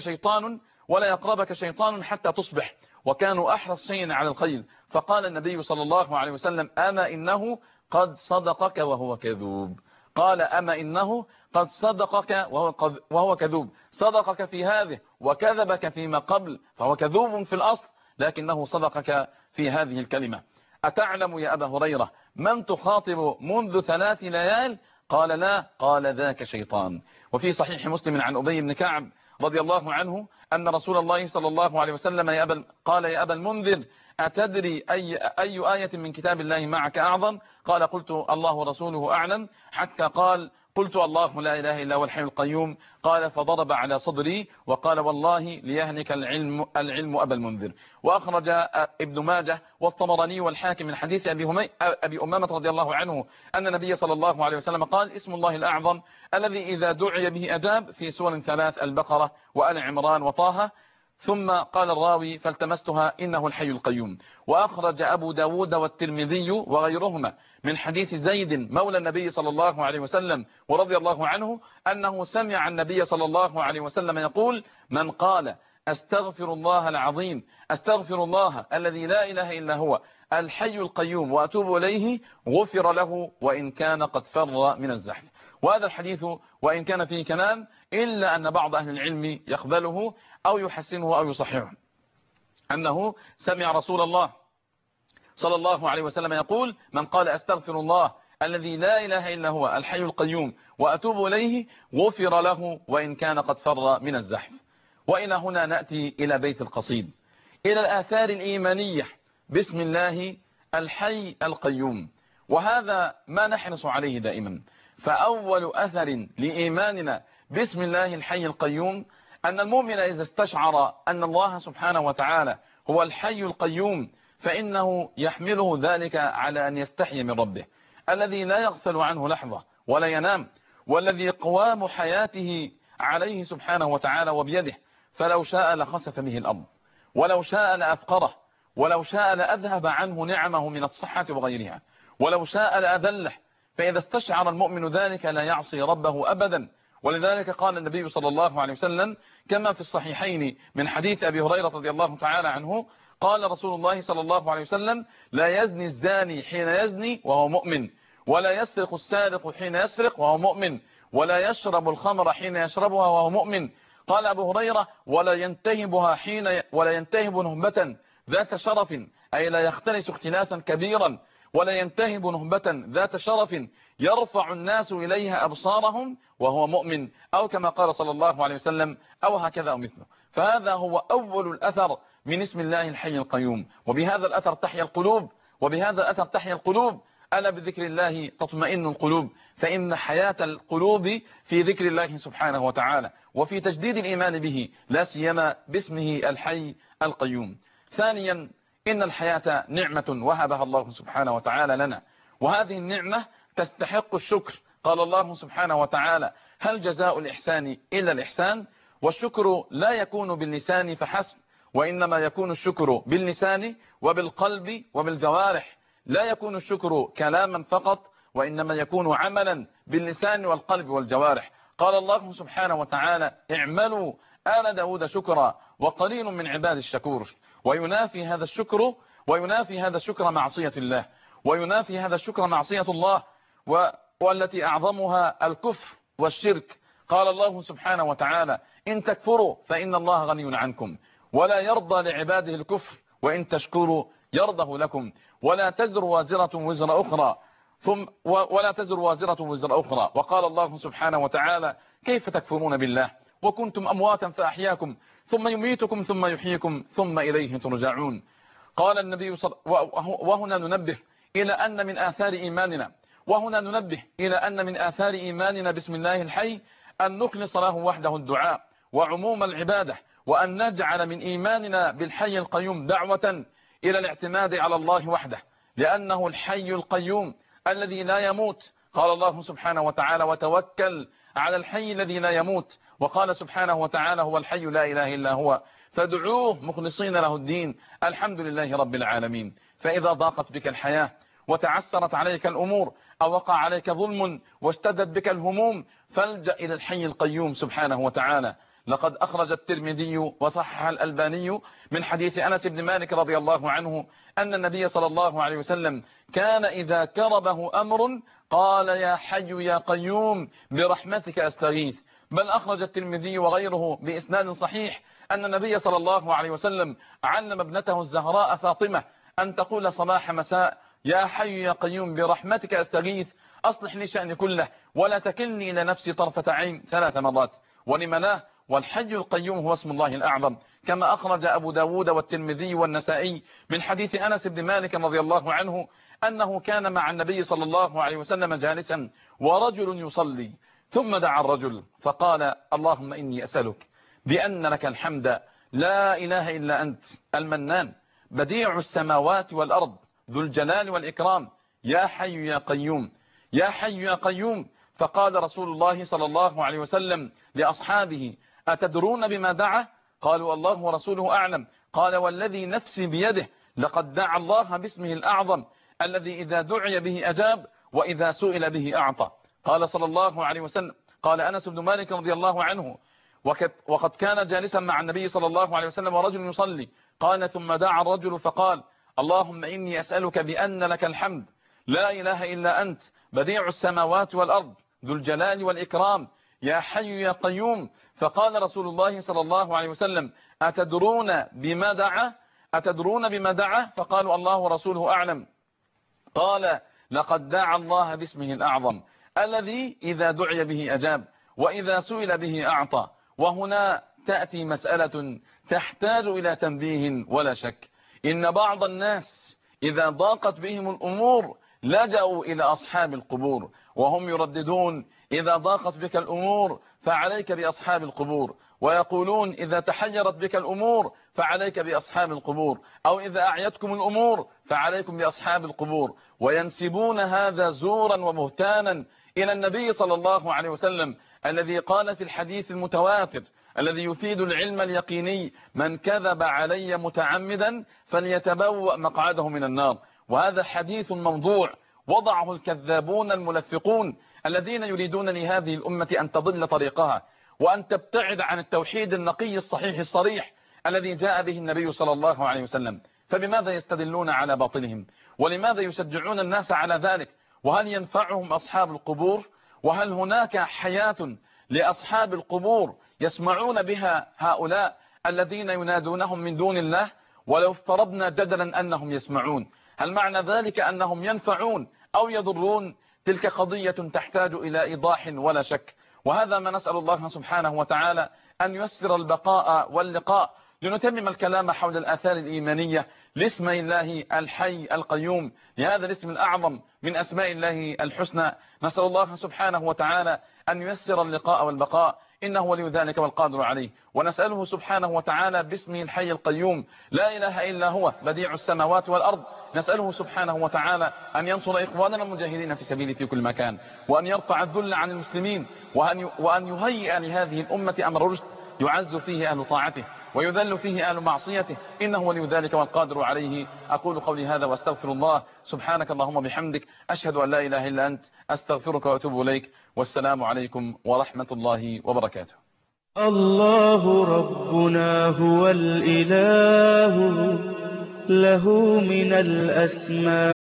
يقربك شيطان حتى تصبح. وكانوا أحرص شيء على الخير. فقال النبي صلى الله عليه وسلم: أما إنه قد صدقك وهو كذوب. قال: أما إنه قد صدقك وهو كذوب. صدقك في هذه وكذبك فيما قبل، فهو كذوب في الأصل، لكنه صدقك في هذه الكلمة. أتعلم يا أبا هريرة من تخاطب منذ 3 ليال؟ قال: لا. قال: ذاك شيطان. وفي صحيح مسلم عن أبي بن كعب رضي الله عنه أن رسول الله صلى الله عليه وسلم قال: يا أبا المنذر، أتدري أي آية من كتاب الله معك أعظم؟ قال: قلت: الله ورسوله أعلم. حتى قال: قلت: الله لا إله إلا هو الحي القيوم. قال: فضرب على صدري وقال: والله ليهنك العلم أبا المنذر. وأخرج ابن ماجه والطبراني والحاكم من حديث أبي أمامة رضي الله عنه أن النبي صلى الله عليه وسلم قال: اسم الله الأعظم الذي إذا دعي به أجاب، في سور 3: البقرة وآل عمران وطه. ثم قال الراوي: فالتمستها إنه الحي القيوم. وأخرج أبو داود والترمذي وغيرهما من حديث زيد مولى النبي صلى الله عليه وسلم ورضي الله عنه أنه سمع النبي صلى الله عليه وسلم يقول: من قال أستغفر الله العظيم، أستغفر الله الذي لا إله إلا هو الحي القيوم وأتوب إليه، غفر له وإن كان قد فر من الزحف. وهذا الحديث وإن كان فيه كلام إلا أن بعض أهل العلم يقبله أو يحسنه أو يصححه، أنه سمع رسول الله صلى الله عليه وسلم يقول: من قال أستغفر الله الذي لا إله إلا هو الحي القيوم وأتوب إليه غفر له وإن كان قد فر من الزحف. وإلى هنا نأتي إلى بيت القصيد، إلى الآثار الإيمانية بسم الله الحي القيوم، وهذا ما نحرص عليه دائما. فأول أثر لإيماننا بسم الله الحي القيوم أن المؤمن إذا استشعر أن الله سبحانه وتعالى هو الحي القيوم فإنه يحمله ذلك على أن يستحي من ربه الذي لا يغفل عنه لحظة ولا ينام، والذي قوام حياته عليه سبحانه وتعالى وبيده، فلو شاء لخسف به الأرض، ولو شاء لأفقره، ولو شاء لأذهب عنه نعمه من الصحة وغيرها، ولو شاء لأذله. فإذا استشعر المؤمن ذلك لا يعصي ربه أبدا. ولذلك قال النبي صلى الله عليه وسلم كما في الصحيحين من حديث أبي هريرة رضي الله تعالى عنه قال رسول الله صلى الله عليه وسلم: لا يزني الزاني حين يزني وهو مؤمن، ولا يسرق السارق حين يسرق وهو مؤمن، ولا يشرب الخمر حين يشربها وهو مؤمن. قال أبو هريرة: ولا ينتهب نهبة ذات شرف، أي لا يختلس اختلاسا كبيرا، ولا ينتهب نهبة ذات شرف يرفع الناس إليها أبصارهم وهو مؤمن، أو كما قال صلى الله عليه وسلم، أو هكذا أو مثله. فهذا هو أول الأثر من اسم الله الحي القيوم، وبهذا الأثر تحيا القلوب، وبهذا الأثر تحيا القلوب. ألا بذكر الله تطمئن القلوب، فإن حياة القلوب في ذكر الله سبحانه وتعالى وفي تجديد الإيمان به، لا سيما باسمه الحي القيوم. ثانيا، إن الحياة نعمة وهبها الله سبحانه وتعالى لنا، وهذه النعمة تستحق الشكر. قال الله سبحانه وتعالى: هل جزاء الإحسان إلا الإحسان؟ والشكر لا يكون باللسان فحسب، وإنما يكون الشكر باللسان وبالقلب وبالجوارح. لا يكون الشكر كلاما فقط، وإنما يكون عملا باللسان والقلب والجوارح. قال الله سبحانه وتعالى: اعملوا آل داود شكرا وقليل من عباد الشكور. وينافي هذا الشكر معصية الله، وينافي هذا الشكر معصية الله، والتي أعظمها الكفر والشرك. قال الله سبحانه وتعالى: إن تكفروا فإن الله غني عنكم ولا يرضى لعباده الكفر وإن تشكروا يرضه لكم ولا تزر وازرة وزر أخرى. وقال الله سبحانه وتعالى: كيف تكفرون بالله وكنتم أمواتا فأحياكم ثم يميتكم ثم يحييكم ثم إليه ترجعون. قال النبي وهنا ننبه إلى أن من آثار إيماننا بسم الله الحي أن نخلص له وحده الدعاء وعموم العبادة، وأن نجعل من إيماننا بالحي القيوم دعوة إلى الاعتماد على الله وحده، لأنه الحي القيوم الذي لا يموت. قال الله سبحانه وتعالى: وتوكل على الحي الذي لا يموت. وقال سبحانه وتعالى: هو الحي لا إله إلا هو فادعوه مخلصين له الدين الحمد لله رب العالمين. فإذا ضاقت بك الحياة وتعسرت عليك الأمور أو وقع عليك ظلم واشتدت بك الهموم فالجأ إلى الحي القيوم سبحانه وتعالى. لقد أخرج الترمذي وصحح الألباني من حديث أنس بن مالك رضي الله عنه أن النبي صلى الله عليه وسلم كان إذا كربه أمر قال: يا حي يا قيوم برحمتك أستغيث. بل أخرج الترمذي وغيره بإسناد صحيح أن النبي صلى الله عليه وسلم علم ابنته الزهراء فاطمة أن تقول صباح مساء: يا حي يا قيوم برحمتك أستغيث أصلح لي شأني كله ولا تكلني إلى نفسي طرفة عين 3 مرات. ولم لا؟ والحي القيوم هو اسم الله الأعظم، كما أخرج أبو داود والترمذي والنسائي من حديث أنس بن مالك رضي الله عنه أنه كان مع النبي صلى الله عليه وسلم جالسا ورجل يصلي، ثم دعا الرجل فقال: اللهم إني أسألك بأن لك الحمد لا إله إلا أنت المنان بديع السماوات والأرض ذو الجلال والإكرام يا حي يا قيوم يا حي يا قيوم. فقال رسول الله صلى الله عليه وسلم لأصحابه: أتدرون بما دعا؟ قالوا: الله ورسوله أعلم. قال: والذي نفسي بيده لقد دعا الله باسمه الأعظم الذي إذا دعي به أجاب وإذا سئل به أعطى. قال صلى الله عليه وسلم. قال أنس بن مالك رضي الله عنه: وقد كان جالسا مع النبي صلى الله عليه وسلم ورجل يصلي. قال: ثم دعا الرجل فقال: اللهم إني أسألك بأن لك الحمد لا إله إلا أنت بديع السماوات والأرض ذو الجلال والإكرام يا حي يا قيوم. فقال رسول الله صلى الله عليه وسلم: أتدرون بما دعا؟ فقالوا: الله ورسوله أعلم. قال: لقد دعا الله باسمه الأعظم الذي إذا دعي به أجاب وإذا سئل به أعطى. وهنا تأتي مسألة تحتاج إلى تنبيه ولا شك. إن بعض الناس إذا ضاقت بهم الأمور لجأوا إلى أصحاب القبور، وهم يرددون: إذا ضاقت بك الأمور فعليك بأصحاب القبور. ويقولون: إذا تحيرت بك الأمور فعليك بأصحاب القبور، أو إذا أعيتكم الأمور فعليكم بأصحاب القبور. وينسبون هذا زورا وبهتانا إلى النبي صلى الله عليه وسلم، الذي قال في الحديث المتواتر الذي يفيد العلم اليقيني: من كذب علي متعمدا فليتبوأ مقعده من النار. وهذا حديث موضوع وضعه الكذابون الملفقون الذين يريدون لهذه الأمة أن تضل طريقها وأن تبتعد عن التوحيد النقي الصحيح الصريح الذي جاء به النبي صلى الله عليه وسلم. فبماذا يستدلون على باطلهم؟ ولماذا يشجعون الناس على ذلك؟ وهل ينفعهم أصحاب القبور؟ وهل هناك حياة لأصحاب القبور يسمعون بها هؤلاء الذين ينادونهم من دون الله؟ ولو افترضنا جدلا أنهم يسمعون، هل معنى ذلك أنهم ينفعون أو يضرون؟ تلك قضية تحتاج إلى إيضاح ولا شك. وهذا ما نسأل الله سبحانه وتعالى أن ييسر البقاء واللقاء لنتمم الكلام حول الآثار الإيمانية لاسم الله الحي القيوم، لهذا الاسم الأعظم من أسماء الله الحسنى. نسأل الله سبحانه وتعالى أن ييسر اللقاء والبقاء، إنه ولي ذلك والقادر عليه. ونسأله سبحانه وتعالى باسمه الحي القيوم لا إله إلا هو بديع السماوات والأرض، نسأله سبحانه وتعالى أن ينصر إخواننا المجاهدين في سبيله في كل مكان، وأن يرفع الذل عن المسلمين، وأن يهيئ لهذه الأمة أمر رشد يعز فيه أهل طاعته ويذل فيه أهل معصيته، إنه ولي ذلك والقادر عليه. أقول قولي هذا واستغفر الله. سبحانك اللهم بحمدك، أشهد أن لا إله إلا أنت، أستغفرك وأتوب إليك. والسلام عليكم ورحمة الله وبركاته. الله ربنا هو الإله، له من الأسماء